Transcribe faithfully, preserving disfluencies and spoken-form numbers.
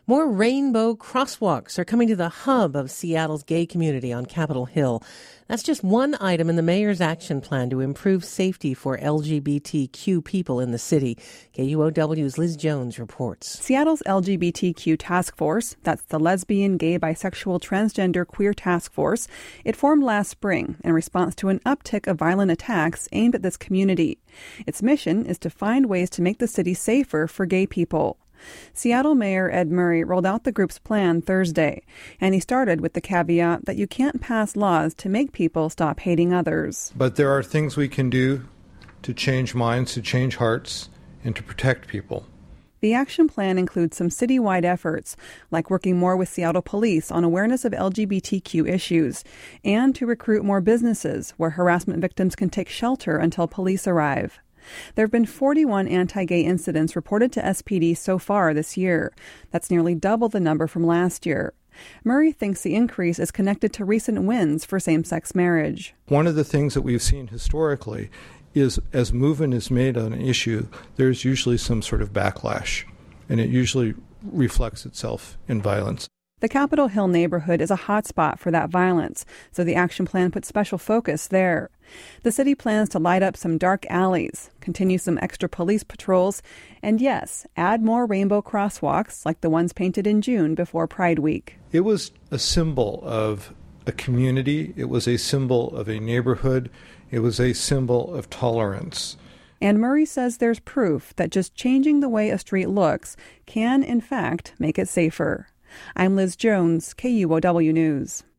More rainbow crosswalks are coming to the hub of Seattle's gay community on Capitol Hill. That's just one item in the mayor's action plan to improve safety for L G B T Q people in the city. K U O W's Liz Jones reports. Seattle's L G B T Q task force, that's the Lesbian, Gay, Bisexual, Transgender, Queer Task Force, it formed last spring in response to an uptick of violent attacks aimed at this community. Its mission is to find ways to make the city safer for gay people. Seattle Mayor Ed Murray rolled out the group's plan Thursday, and he started with the caveat that you can't pass laws to make people stop hating others. But there are things we can do to change minds, to change hearts, and to protect people. The action plan includes some citywide efforts, like working more with Seattle police on awareness of L G B T Q issues, and to recruit more businesses where harassment victims can take shelter until police arrive. There have been forty-one anti-gay incidents reported to S P D so far this year. That's nearly double the number from last year. Murray thinks the increase is connected to recent wins for same-sex marriage. One of the things that we've seen historically is as movement is made on an issue, there's usually some sort of backlash, and it usually reflects itself in violence. The Capitol Hill neighborhood is a hotspot for that violence, so the action plan puts special focus there. The city plans to light up some dark alleys, continue some extra police patrols, and yes, add more rainbow crosswalks like the ones painted in June before Pride Week. It was a symbol of a community. It was a symbol of a neighborhood. It was a symbol of tolerance. And Murray says there's proof that just changing the way a street looks can, in fact, make it safer. I'm Liz Jones, K U O W News.